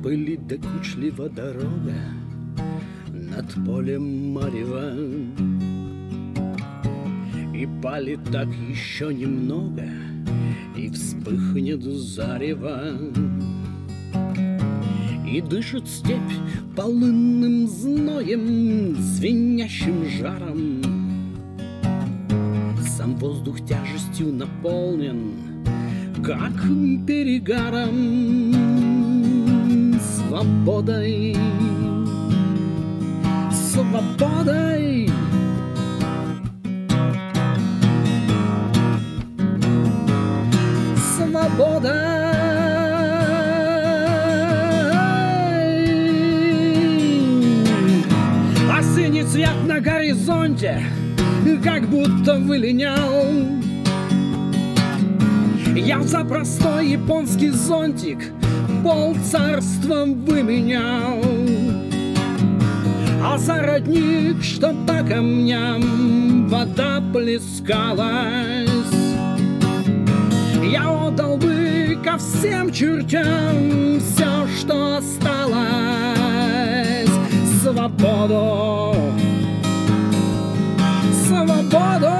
Пылит докучлива дорога над полем марева, и палит так еще немного, и вспыхнет зарево, и дышит степь полынным зноем, звенящим жаром. Сам воздух тяжестью наполнен, как перегаром. Свободой, свободой, свободой. А синий цвет на горизонте как будто вылинял. Я за простой японский зонтик полцарством выменял, а за родник, что по камням вода плескалась, я отдал бы ко всем чертям все, что осталось. Свободу, свободу.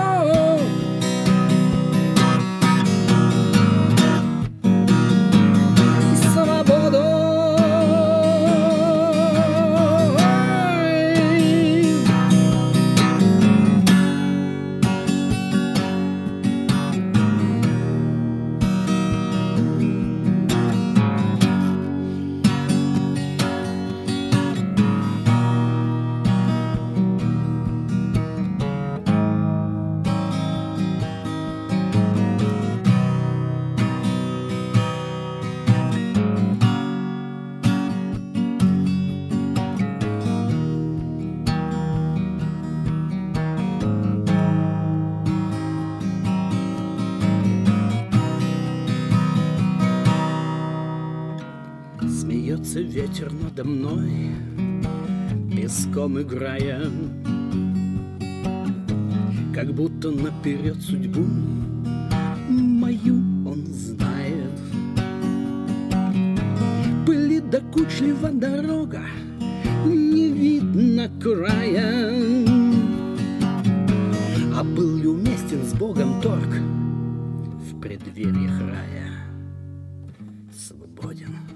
Смеется ветер надо мной, песком играя, как будто наперед судьбу мою он знает. Пылит докучлива дорога, не видно края. А был ли уместен с Богом торг в преддвериях рая? Свободен.